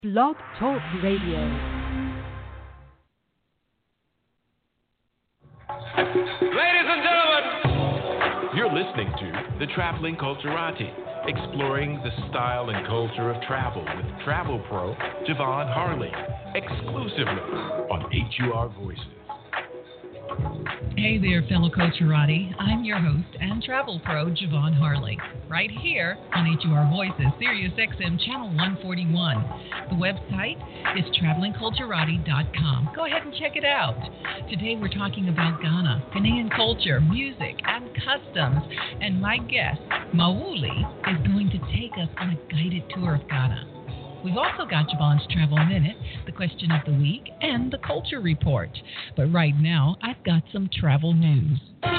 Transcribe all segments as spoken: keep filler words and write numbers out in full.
Blog Talk Radio. Ladies and gentlemen, you're listening to The Traveling Culturati, exploring the style and culture of travel with travel pro Javon Harley, exclusively on H U R Voices. Hey there, fellow Culturati. I'm your host and travel pro, Javon Harley, right here on H U R Voices, Sirius X M Channel one forty-one. The website is traveling culturati dot com. Go ahead and check it out. Today we're talking about Ghana, Ghanaian culture, music, and customs. And my guest, Mauli, is going to take us on a guided tour of Ghana. We've also got Javon's Travel Minute, the question of the week, and the culture report. But right now, I've got some travel news.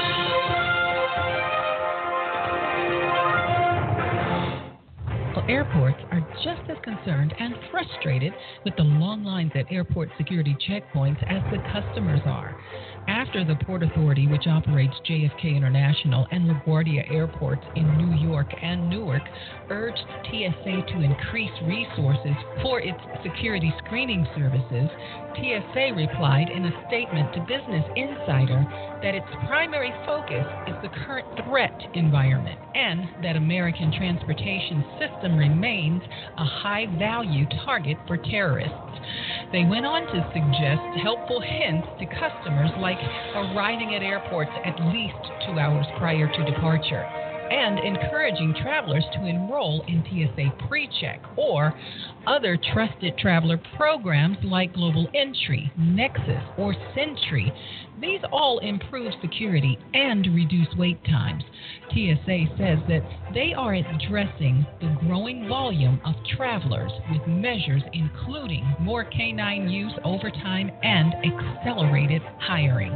Well, airports are just as concerned and frustrated with the long lines at airport security checkpoints as the customers are. After the Port Authority, which operates J F K International and LaGuardia airports in New York and Newark, urged T S A to increase resources for its security screening services, T S A replied in a statement to Business Insider that its primary focus is the current threat environment and that American transportation system remains a high-value target for terrorists. They went on to suggest helpful hints to customers like arriving at airports at least two hours prior to departure, and encouraging travelers to enroll in T S A PreCheck or other trusted traveler programs like Global Entry, Nexus, or Sentry. These all improve security and reduce wait times. T S A says that they are addressing the growing volume of travelers with measures including more canine use over time and accelerated hiring.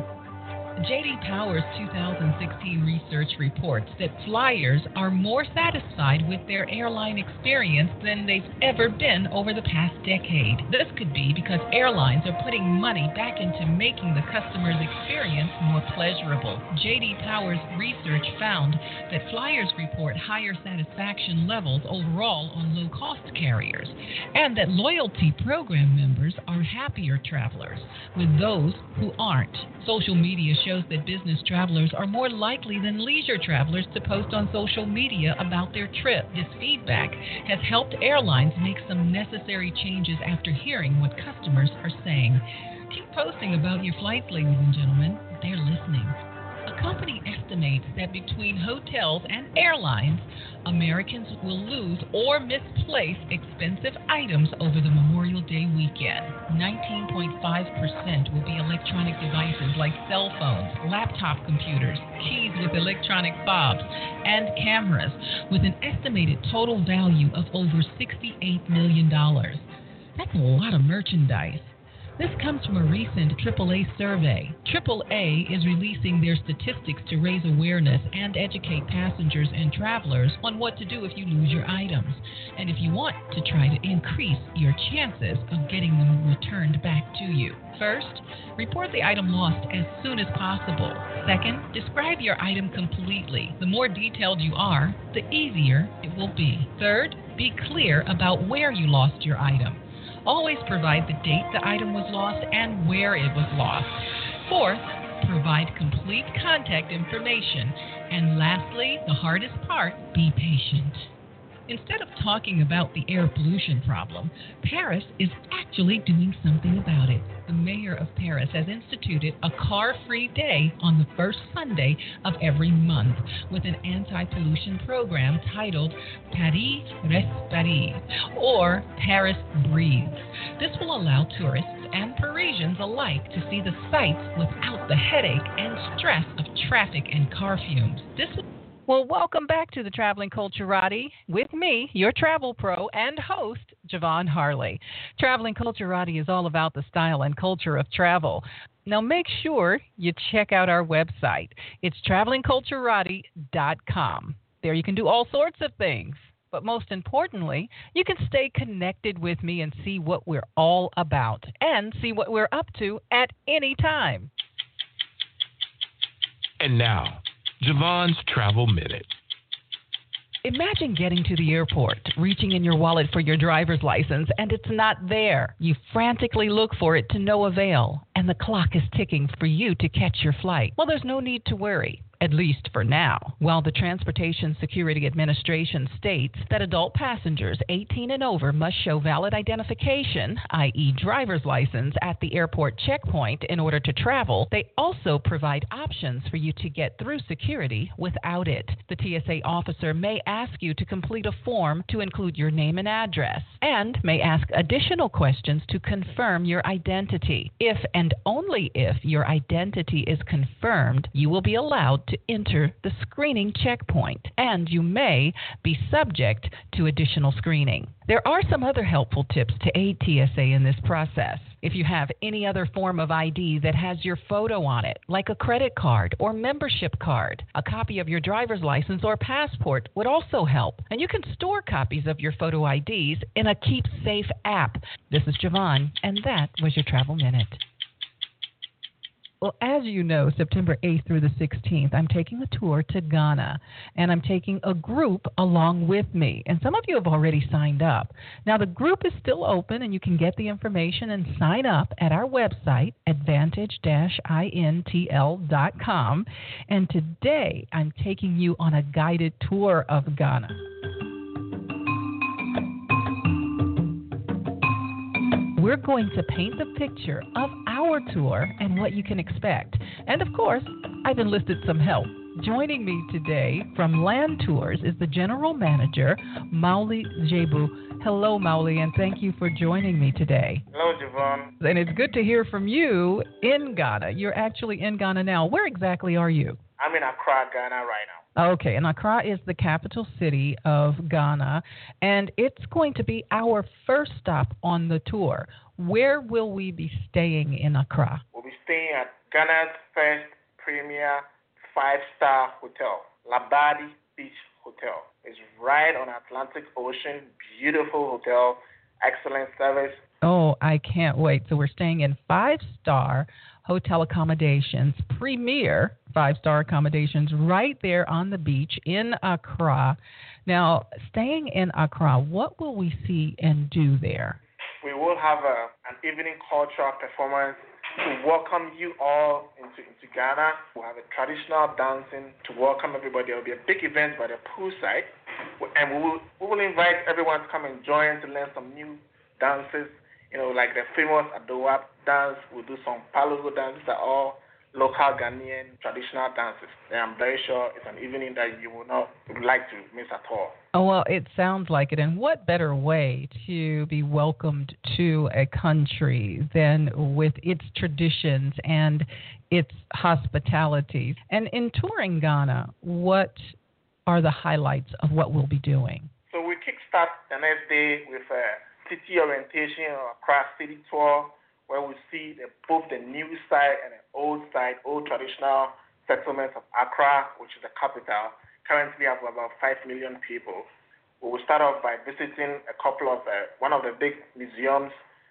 J D Power's two thousand sixteen research reports that flyers are more satisfied with their airline experience than they've ever been over the past decade. This could be because airlines are putting money back into making the customer's experience more pleasurable. J D Power's research found that flyers report higher satisfaction levels overall on low-cost carriers, and that loyalty program members are happier travelers with those who aren't. Social media shows that business travelers are more likely than leisure travelers to post on social media about their trip. This feedback has helped airlines make some necessary changes after hearing what customers are saying. Keep posting about your flights, ladies and gentlemen. They're listening. A company estimates that between hotels and airlines, Americans will lose or misplace expensive items over the Memorial Day weekend. nineteen point five percent will be electronic devices like cell phones, laptop computers, keys with electronic fobs, and cameras, with an estimated total value of over sixty-eight million dollars. That's a lot of merchandise. This comes from a recent triple A survey. triple A is releasing their statistics to raise awareness and educate passengers and travelers on what to do if you lose your items, and if you want to try to increase your chances of getting them returned back to you. First, report the item lost as soon as possible. Second, describe your item completely. The more detailed you are, the easier it will be. Third, be clear about where you lost your item. Always provide the date the item was lost and where it was lost. Fourth, provide complete contact information. And lastly, the hardest part, be patient. Instead of talking about the air pollution problem, Paris is actually doing something about it. The mayor of Paris has instituted a car-free day on the first Sunday of every month with an anti-pollution program titled Paris Respire, or Paris Breathes. This will allow tourists and Parisians alike to see the sights without the headache and stress of traffic and car fumes. This will Well, welcome back to the Traveling Culturati with me, your travel pro and host, Javon Harley. Traveling Culturati is all about the style and culture of travel. Now, make sure you check out our website. It's traveling culturati dot com. There you can do all sorts of things. But most importantly, you can stay connected with me and see what we're all about and see what we're up to at any time. And now, Javon's Travel Minute. Imagine getting to the airport, reaching in your wallet for your driver's license, and it's not there. You frantically look for it to no avail, and the clock is ticking for you to catch your flight. Well, there's no need to worry. At least for now. While the Transportation Security Administration states that adult passengers eighteen and over must show valid identification, that is driver's license, at the airport checkpoint in order to travel, they also provide options for you to get through security without it. The T S A officer may ask you to complete a form to include your name and address, and may ask additional questions to confirm your identity. If and only if your identity is confirmed, you will be allowed to enter the screening checkpoint, and you may be subject to additional screening. There are some other helpful tips to aid T S A in this process. If you have any other form of I D that has your photo on it, like a credit card or membership card, a copy of your driver's license or passport would also help. And you can store copies of your photo I Ds in a Keep Safe app. This is Javon, and that was your Travel Minute. Well, as you know, September eighth through the sixteenth, I'm taking a tour to Ghana, and I'm taking a group along with me. And some of you have already signed up. Now, the group is still open, and you can get the information and sign up at our website, advantage dash intl dot com. And today, I'm taking you on a guided tour of Ghana. We're going to paint the picture of our tour and what you can expect. And of course, I've enlisted some help. Joining me today from Land Tours is the General Manager, Mauli Jebu. Hello, Mauli, and thank you for joining me today. Hello, Javon. And it's good to hear from you in Ghana. You're actually in Ghana now. Where exactly are you? I'm in Accra, Ghana right now. Okay, and Accra is the capital city of Ghana, and it's going to be our first stop on the tour. Where will we be staying in Accra? We'll be staying at Ghana's first premier five-star hotel, Labadi Beach Hotel. It's right on Atlantic Ocean, beautiful hotel, excellent service. Oh, I can't wait. So we're staying in five-star hotel accommodations, premier five-star accommodations right there on the beach in Accra. Now, staying in Accra, what will we see and do there? We will have a, an evening cultural performance to welcome you all into, into Ghana. We'll have a traditional dancing to welcome everybody. There will be a big event by the poolside, and we will, we will invite everyone to come and join to learn some new dances. You know, like the famous Adowa dance, we'll do some Palogo dance. These are all local Ghanaian traditional dances. And I'm very sure it's an evening that you will not would like to miss at all. Oh, well, it sounds like it. And what better way to be welcomed to a country than with its traditions and its hospitality? And in touring Ghana, what are the highlights of what we'll be doing? So we kickstart the next day with a city orientation or Accra city tour, where we see the, both the new side and the old side, old traditional settlements of Accra, which is the capital. Currently, we have about five million people. We will start off by visiting a couple of uh, one of the big museums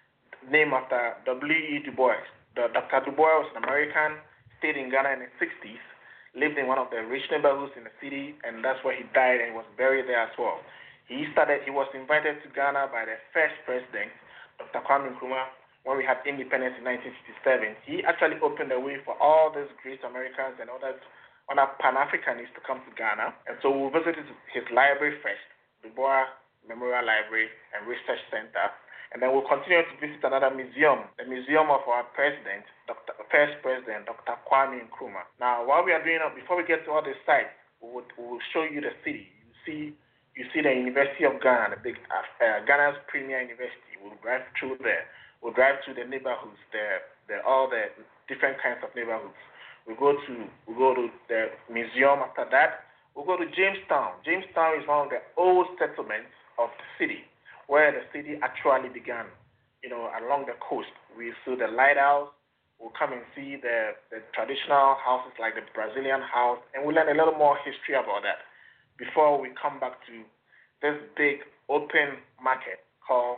named after W E Du Bois. The, Doctor Du Bois was an American, stayed in Ghana in the sixties, lived in one of the rich neighborhoods in the city, and that's where he died and was buried there as well. He started. He was invited to Ghana by the first president, Doctor Kwame Nkrumah, when we had independence in nineteen sixty-seven. He actually opened the way for all these great Americans and other, other Pan-Africanists to come to Ghana. And so we visited his library first, Du Bois Memorial Library and Research Center. And then we'll continue to visit another museum, the museum of our president, Doctor first president, Doctor Kwame Nkrumah. Now, while we are doing that, before we get to all the sites, we will, we will show you the city. You see, you see the University of Ghana, the big uh, Ghana's premier university. We'll drive through there. We'll drive to the neighborhoods, the, the, all the different kinds of neighborhoods. We go to we go to the museum after that. We'll go to Jamestown. Jamestown is one of the old settlements of the city, where the city actually began, you know, along the coast. We see the lighthouse. We'll come and see the, the traditional houses like the Brazilian house, and we'll learn a little more history about that before we come back to this big open market called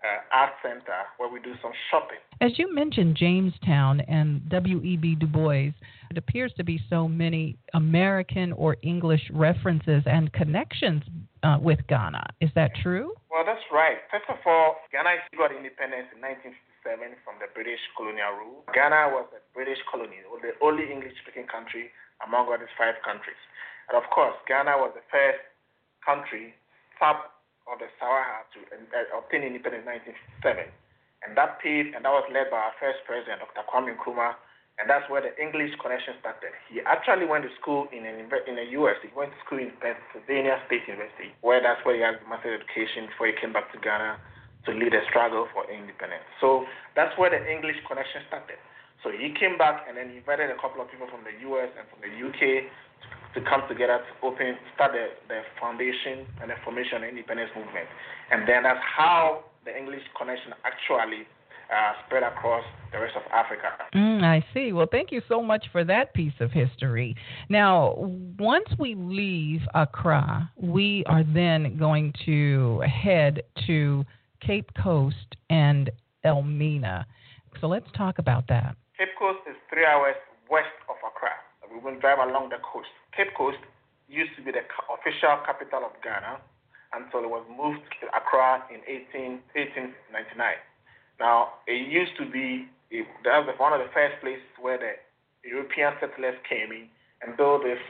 uh, art center where we do some shopping. As you mentioned Jamestown and W E B Du Bois, it appears to be so many American or English references and connections uh, with Ghana. Is that true? Well, that's right. First of all, Ghana got independence in nineteen fifty-seven from the British colonial rule. Ghana was a British colony, the only English-speaking country among all these five countries. And of course, Ghana was the first country sub of the Sahara to uh, obtain independence in nineteen fifty-seven. And that paved, and that was led by our first president, Doctor Kwame Nkrumah, and that's where the English connection started. He actually went to school in an, in the U S. He went to school in Pennsylvania State University, where that's where he had master's education before he came back to Ghana to lead a struggle for independence. So that's where the English connection started. So he came back and then he invited a couple of people from the U S and from the U K to come together to open, start the, the foundation and the formation of the independence movement. And then that's how the English connection actually uh, spread across the rest of Africa. Mm, I see. Well, thank you so much for that piece of history. Now, once we leave Accra, we are then going to head to Cape Coast and Elmina. So let's talk about that. Cape Coast is three hours west of Accra. We will drive along the coast. Cape Coast used to be the official capital of Ghana until it was moved to Accra in eighteen ninety-nine. Now, it used to be, it, that was one of the first places where the European settlers came in and built this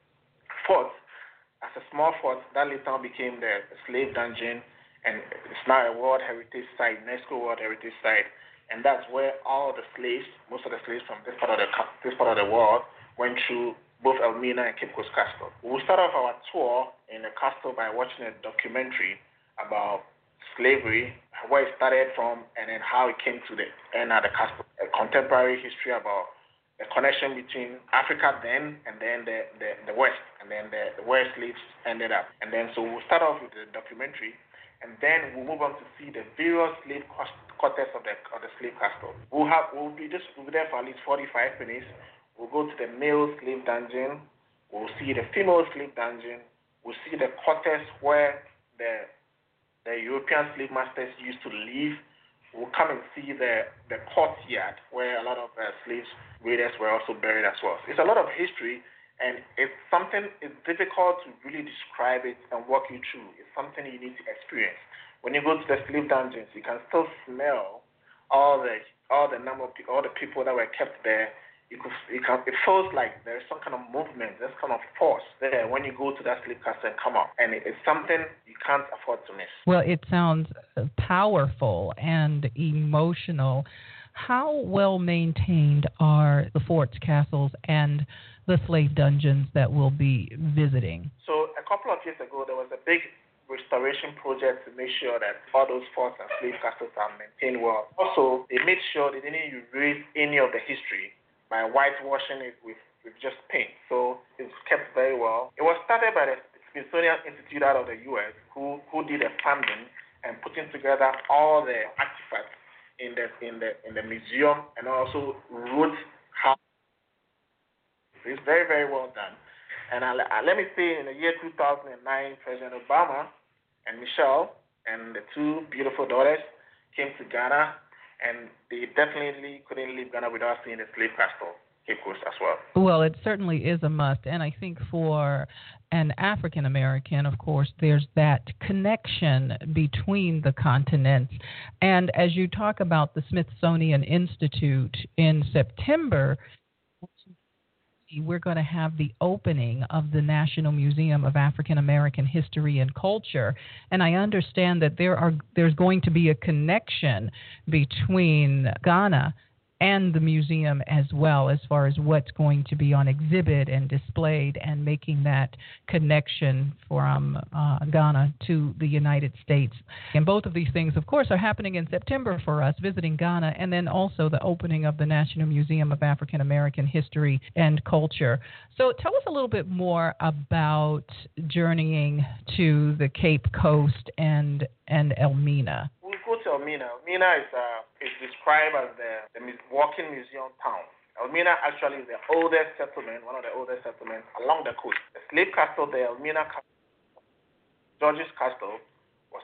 fort. As a small fort, that later on became the slave dungeon, and it's now a World Heritage Site, UNESCO World Heritage Site, and that's where all the slaves, most of the slaves from this part of the this part of the world, went through both Elmina and Cape Coast Castle. We'll start off our tour in the castle by watching a documentary about slavery, where it started from, and then how it came to the end of the castle. A contemporary history about the connection between Africa then and then the, the, the West, and then the, the where slaves ended up. And then so we'll start off with the documentary, and then we'll move on to see the various slave quarters of the of the slave castle. We'll have we'll be just we'll be there for at least forty-five minutes. We'll go to the male slave dungeon. We'll see the female slave dungeon. We'll see the quarters where the the European slave masters used to live. We'll come and see the, the courtyard where a lot of uh, slaves raiders were also buried as well. So it's a lot of history, and it's something, it's difficult to really describe it and walk you through. It's something you need to experience. When you go to the slave dungeons, you can still smell all the all the number of people, all the people that were kept there. You could, it, can, it feels like there's some kind of movement, there's kind of force there when you go to that slave castle and come out. And it, it's something you can't afford to miss. Well, it sounds powerful and emotional. How well maintained are the forts, castles, and the slave dungeons that we'll be visiting? So a couple of years ago, there was a big restoration project to make sure that all those forts and slave castles are maintained well. Also, they made sure they didn't erase any of the history by whitewashing it with, with just paint. So it's kept very well. It was started by the Smithsonian Institute out of the U S who, who did a funding and putting together all the artifacts in the in the in the museum, and also wrote how. It's very, very well done. And I, I, let me say, in the year two thousand nine, President Obama and Michelle and the two beautiful daughters came to Ghana, and they definitely couldn't leave Ghana without seeing the slave castle, Cape Coast, as well. Well, it certainly is a must. And I think for an African American, of course, there's that connection between the continents. And as you talk about the Smithsonian Institute in September, we're going to have the opening of the National Museum of African American History and Culture, and I understand that there are there's going to be a connection between Ghana and the museum as well, as far as what's going to be on exhibit and displayed, and making that connection from uh, Ghana to the United States. And both of these things, of course, are happening in September for us, visiting Ghana, and then also the opening of the National Museum of African American History and Culture. So tell us a little bit more about journeying to the Cape Coast and, and Elmina. We'll go to Elmina. Elmina is, uh, is described as the, the walking museum town. Elmina actually is the oldest settlement, one of the oldest settlements along the coast. The slave castle, the Elmina Castle, George's Castle, was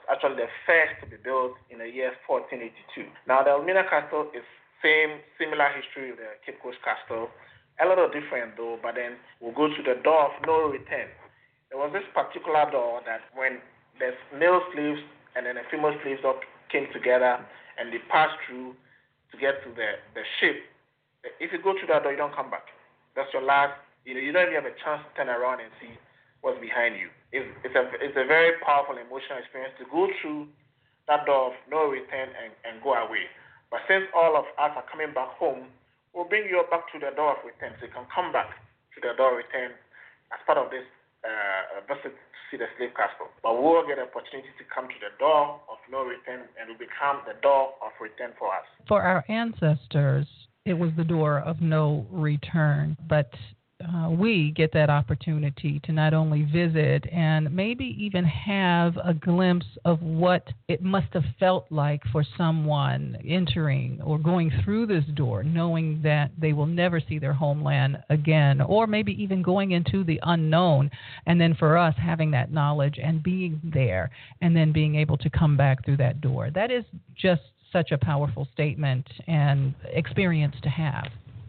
actually the first to be built in the year fourteen eighty-two. Now, the Elmina Castle is same, similar history with the Cape Coast Castle. A little different, though, but then we'll go to the door of no return. There was this particular door that when the male slaves and then the female slaves up came together and they passed through to get to the, the ship, if you go through that door, you don't come back. That's your last, you know, you don't even have a chance to turn around and see what's behind you. It's, it's, a, it's a very powerful emotional experience to go through that door of no return and, and go away. But since all of us are coming back home, we'll bring you back to the door of return, so you can come back to the door of return as part of this uh, visit to see the slave castle. But we'll get an opportunity to come to the door of no return, and it will become the door of return for us. For our ancestors, it was the door of no return, but uh, we get that opportunity to not only visit and maybe even have a glimpse of what it must have felt like for someone entering or going through this door, knowing that they will never see their homeland again, or maybe even going into the unknown, and then for us having that knowledge and being there and then being able to come back through that door. That is just such a powerful statement and experience to have.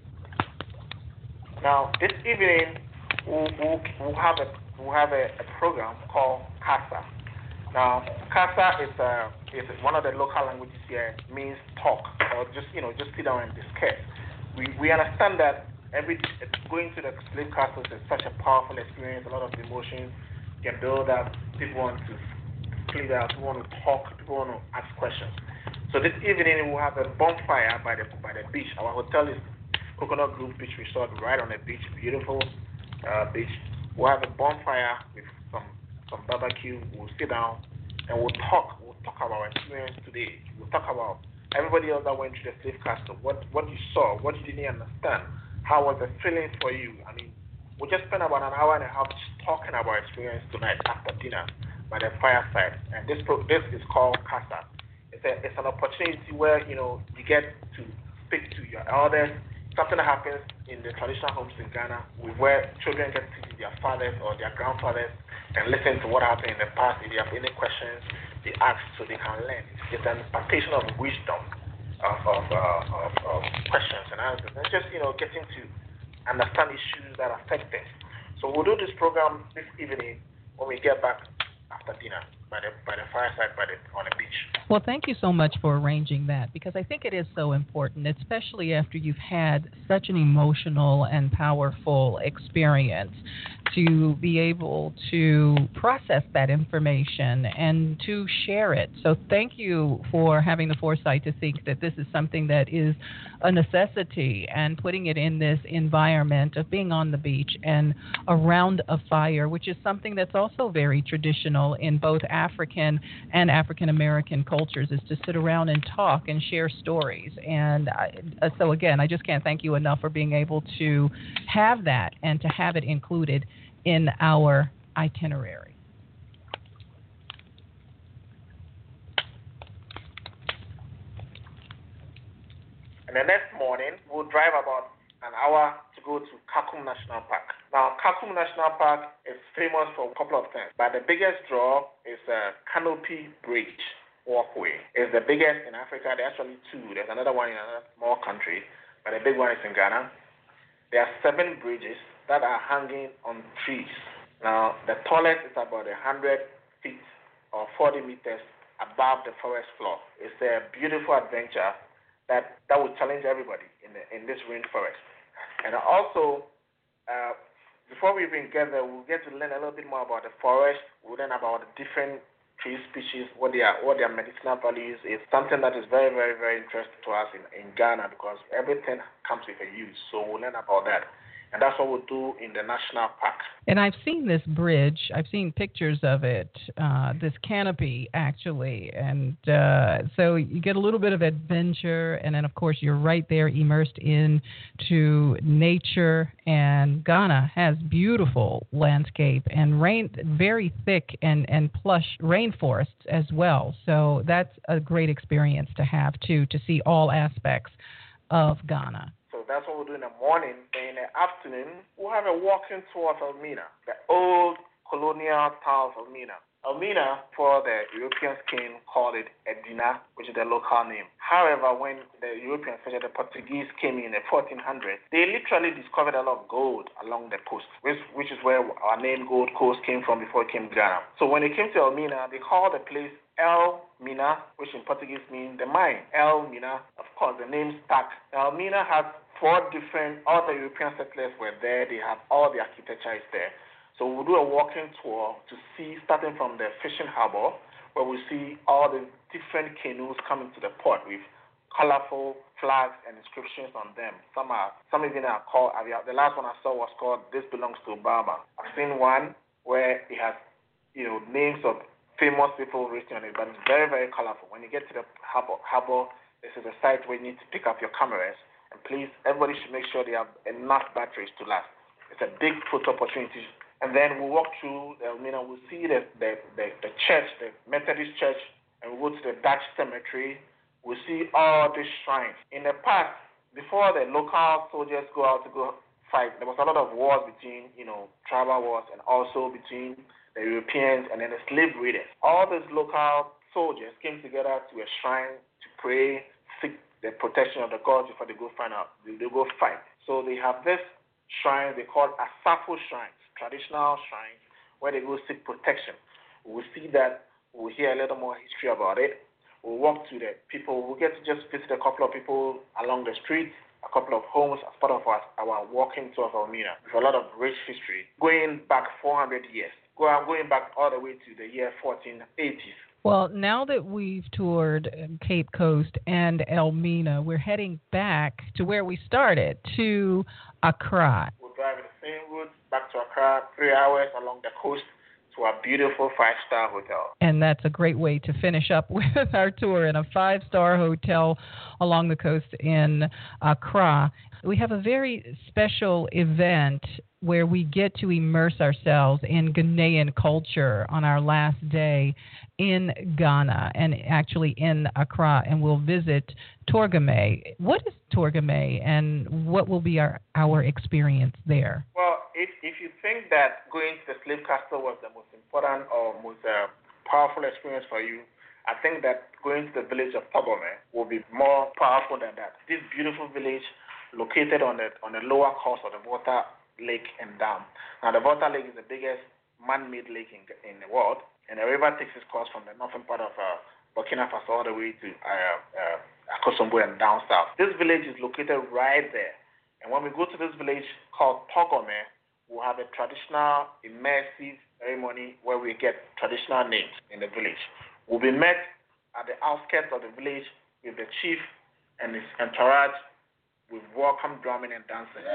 Now, this evening, we'll, we'll, we'll have, a, we'll have a, a program called CASA. Now, CASA is, uh, is one of the local languages here, means talk, or just, you know, just sit down and discuss. We, we understand that every going to the slave castles is such a powerful experience, a lot of emotions can build up, people want to split out, people want to talk, people want to ask questions. So this evening, we'll have a bonfire by the, by the beach. Our hotel is Coconut Grove Beach Resort, right on the beach, beautiful uh, beach. We'll have a bonfire with some some barbecue. We'll sit down and we'll talk. We'll talk about our experience today. We'll talk about everybody else that went to the slave castle. What what you saw, what you didn't understand. How was the feeling for you? I mean, we'll just spend about an hour and a half just talking about our experience tonight after dinner by the fireside. And this pro- this is called CASA. It's a, it's an opportunity where you know you get to speak to your elders. Something that happens in the traditional homes in Ghana, where children get to see their fathers or their grandfathers and listen to what happened in the past. If they have any questions, they ask so they can learn. It's an impartation of wisdom, of of, uh, of, of questions and answers, and just you know getting to understand issues that affect them. So we'll do this program this evening when we get back after dinner by the by the fireside by the on the beach. Well, thank you so much for arranging that, because I think it is so important, especially after you've had such an emotional and powerful experience, to be able to process that information and to share it. So thank you for having the foresight to think that this is something that is a necessity, and putting it in this environment of being on the beach and around a fire, which is something that's also very traditional in both African and African American cultures, is to sit around and talk and share stories. And uh, so again, I just can't thank you enough for being able to have that and to have it included in our itinerary. And the next morning, we'll drive about an hour to go to Kakum National Park. Now, Kakum National Park is famous for a couple of things, but the biggest draw is a canopy bridge walkway. It's the biggest in Africa. There are actually two. There's another one in another small country, but the big one is in Ghana. There are seven bridges that are hanging on trees. Now, the tallest is about one hundred feet or forty meters above the forest floor. It's a beautiful adventure that, that will challenge everybody in, the, in this rainforest. And also, uh, before we even get there, we'll get to learn a little bit more about the forest. We'll learn about the different tree species, what they are, what their medicinal values is. Something that is very, very, very interesting to us in, in Ghana, because everything comes with a use. So we'll learn about that. And that's what we'll do in the national park. And I've seen this bridge. I've seen pictures of it, uh, this canopy, actually. And uh, so you get a little bit of adventure. And then, of course, you're right there immersed into nature. And Ghana has beautiful landscape and rain, very thick and, and plush rainforests as well. So that's a great experience to have, too, to see all aspects of Ghana. So that's what we'll do in the morning. Then in the afternoon, we'll have a walking tour of Elmina, the old colonial town of Elmina. Elmina, for the Europeans came, called it Edina, which is the local name. However, when the Europeans, especially the Portuguese, came in the fourteen hundreds, they literally discovered a lot of gold along the coast, which, which is where our name Gold Coast came from before it came to Ghana. So when it came to Elmina, they called the place El Mina, which in Portuguese means the mine. El Mina, of course, the name stuck. Elmina has four different, all the European settlers were there. They have all the architecture is there. So we'll do a walking tour to see, starting from the fishing harbor, where we see all the different canoes coming to the port with colorful flags and inscriptions on them. Some are, some even are called, the last one I saw was called This Belongs to Obama. I've seen one where it has, you know, names of famous people written on it, but it's very, very colorful. When you get to the harbor, harbor, this is a site where you need to pick up your cameras, and please, everybody should make sure they have enough batteries to last. It's a big photo opportunity. And then we walk through, uh, you know, we see the, the, the, the church, the Methodist church, and we go to the Dutch cemetery. We see all these shrines. In the past, before the local soldiers go out to go fight, there was a lot of wars between, you know, tribal wars, and also between the Europeans and then the slave raiders. All these local soldiers came together to a shrine to pray, seek the protection of the gods before they go find out, they, they go fight. So they have this shrine they call Asafo shrines, traditional shrines, where they go seek protection. We'll see that, we'll hear a little more history about it. We'll walk to the people, we'll get to just visit a couple of people along the streets, a couple of homes as part of our, our walking tour of Elmina, with a lot of rich history, going back four hundred years, going back all the way to the year fourteen eighties. Well, now that we've toured Cape Coast and Elmina, we're heading back to where we started, to Accra. We'll drive the same route back to Accra, three hours along the coast to a beautiful five-star hotel. And that's a great way to finish up with our tour in a five-star hotel along the coast in Accra. We have a very special event where we get to immerse ourselves in Ghanaian culture on our last day in Ghana and actually in Accra, and we'll visit Torgame. What is Torgame, and what will be our, our experience there? Well, if, if you think that going to the slave castle was the most important or most uh, powerful experience for you, I think that going to the village of Torgame will be more powerful than that. This beautiful village located on the, on the lower coast of the Volta Lake and Dam. Now, the Volta Lake is the biggest man-made lake in, in the world, and the river takes its course from the northern part of uh, Burkina Faso all the way to uh, uh, Akosombo and down south. This village is located right there, and when we go to this village called Torgame, we'll have a traditional, immersive ceremony where we get traditional names in the village. We'll be met at the outskirts of the village with the chief and his entourage with welcome drumming and dancing.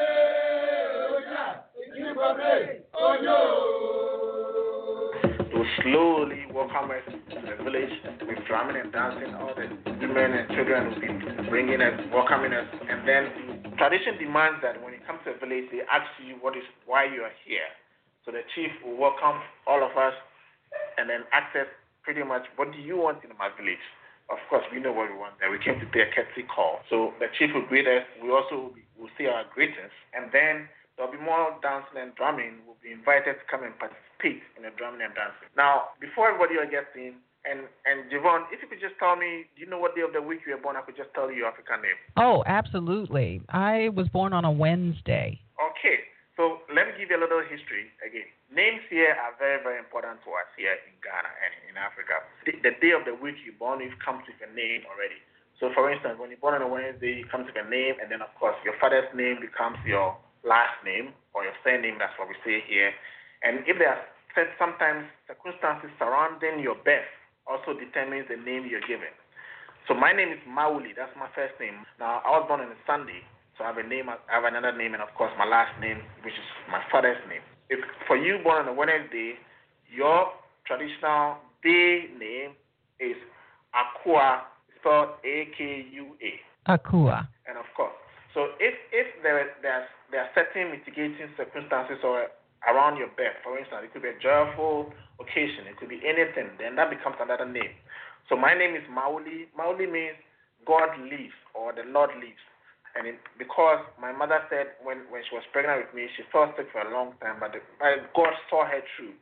They'll slowly welcome us to the village with drumming and dancing. All the women and children will be bringing us, welcoming us. And then tradition demands that when you come to a village, they ask you what is why you are here. So the chief will welcome all of us and then ask us pretty much, what do you want in my village? Of course, we know what we want there. We came to pay a courtesy call. So the chief will greet us. We also will say our greetings. And then there'll be more dancing and drumming. We'll be invited to come and participate in the drumming and dancing. Now, before everybody gets in, and, and Javon, if you could just tell me, do you know what day of the week you were born? I could just tell you your African name. Oh, absolutely. I was born on a Wednesday. Okay. So let me give you a little history again. Names here are very, very important to us here in Ghana and in Africa. The, the day of the week you're born with comes with a name already. So, for instance, when you're born on a Wednesday, it comes with a name, and then, of course, your father's name becomes your last name or your surname. That's what we say here. And if there are sometimes circumstances surrounding your birth also determines the name you're given. So my name is Mauli. That's my first name. Now, I was born on a Sunday. So I have a name, I have another name, and of course my last name, which is my father's name. If for you born on a Wednesday, your traditional day name is Akua, spelled A K U A. Akua. And of course, so if if there there there are certain mitigating circumstances or around your birth, for instance, it could be a joyful occasion, it could be anything, then that becomes another name. So my name is Mauli. Mauli means God lives or the Lord lives. And it, because my mother said when, when she was pregnant with me, she felt sick for a long time, but the, my God saw her through.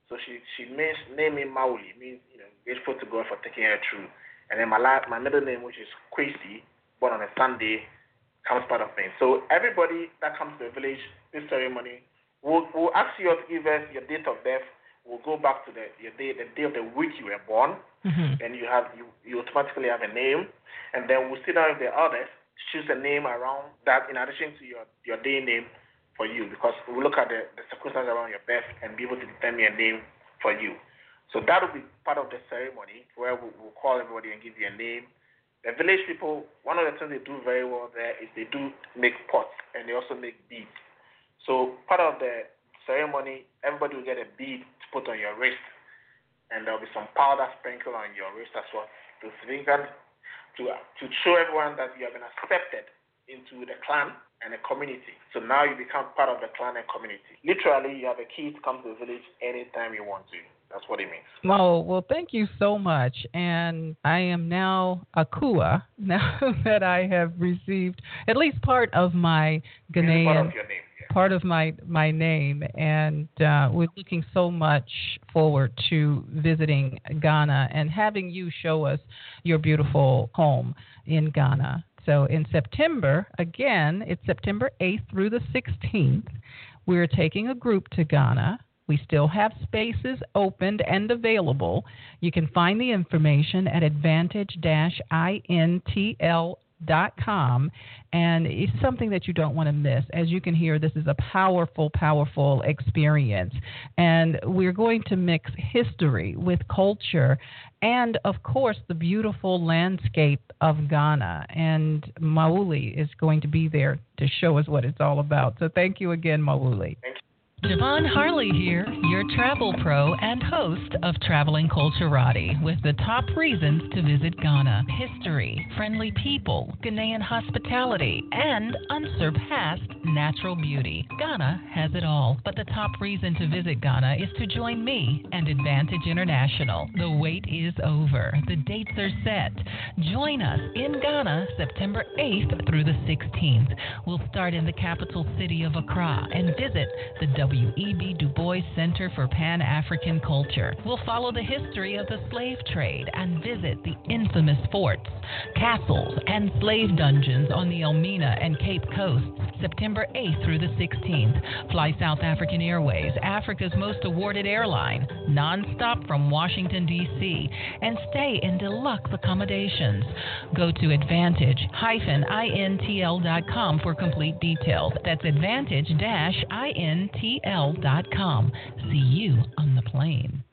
So she she means, named me Mauli, means, you know, grateful to God for taking her through. And then my last, my middle name, which is Kwesi, born on a Sunday, comes part of me. So everybody that comes to the village, this ceremony, we'll, we'll ask you to give us your date of birth. We'll go back to the your day, the day of the week you were born. Mm-hmm. Then you have you, you automatically have a name, and then we'll sit down with the others, choose a name around that in addition to your, your day name for you, because we'll look at the, the circumstances around your birth and be able to determine a name for you. So that will be part of the ceremony where we'll, we'll call everybody and give you a name. The village people, one of the things they do very well there is they do make pots and they also make beads. So part of the ceremony, everybody will get a bead to put on your wrist, and there'll be some powder sprinkled on your wrist as well to significant to to show everyone that you have been accepted into the clan and the community. So now you become part of the clan and community. Literally, you have a key to come to the village anytime you want to. That's what it means. Oh, well, thank you so much. And I am now a Kua, now that I have received at least part of my Ghanaian, part of your name, yeah. part of my, my name. And uh, we're looking so much forward to visiting Ghana and having you show us your beautiful home in Ghana. So in September, again, it's September eighth through the sixteenth, we're taking a group to Ghana. We still have spaces opened and available. You can find the information at advantage dash intl dot com, and it's something that you don't want to miss. As you can hear, this is a powerful, powerful experience, and we're going to mix history with culture and, of course, the beautiful landscape of Ghana, and Mauli is going to be there to show us what it's all about. So thank you again, Mauli. Thank you. Javon Harley here, your travel pro and host of Traveling Culturati, with the top reasons to visit Ghana: history, friendly people, Ghanaian hospitality, and unsurpassed natural beauty. Ghana has it all, but the top reason to visit Ghana is to join me and Advantage International. The wait is over. The dates are set. Join us in Ghana September eighth through the sixteenth. We'll start in the capital city of Accra and visit the W E B Du Bois Center for Pan-African Culture. We'll follow the history of the slave trade and visit the infamous forts, castles, and slave dungeons on the Elmina and Cape Coasts, September eighth through the sixteenth. Fly South African Airways, Africa's most awarded airline, non-stop from Washington, D C, and stay in deluxe accommodations. Go to advantage dash intl dot com for complete details. That's advantage dash intl dot com. See you on the plane.